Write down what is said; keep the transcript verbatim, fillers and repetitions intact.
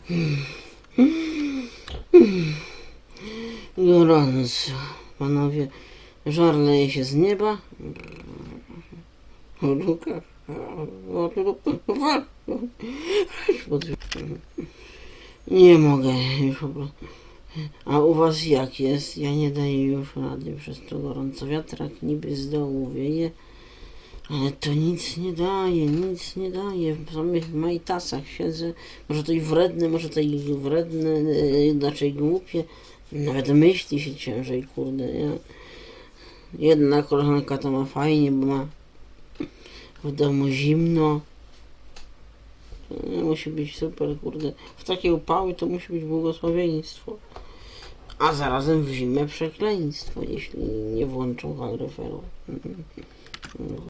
Gorąco, panowie, żar leje się z nieba. Nie mogę już po prostu. A u was jak jest? Ja nie daję już rady przez to gorąco. Wiatrak niby z dołu wieje, ale to nic nie daje, nic nie daje. W samych majtasach siedzę. Może to i wredne, może to i wredne, yy, znaczy głupie. Nawet myśli się ciężej, kurde, nie? Jedna koleżanka to ma fajnie, bo ma w domu zimno. To musi być super, kurde. W takie upały to musi być błogosławieństwo. A zarazem w zimę przekleństwo, jeśli nie włączą kaloryferu.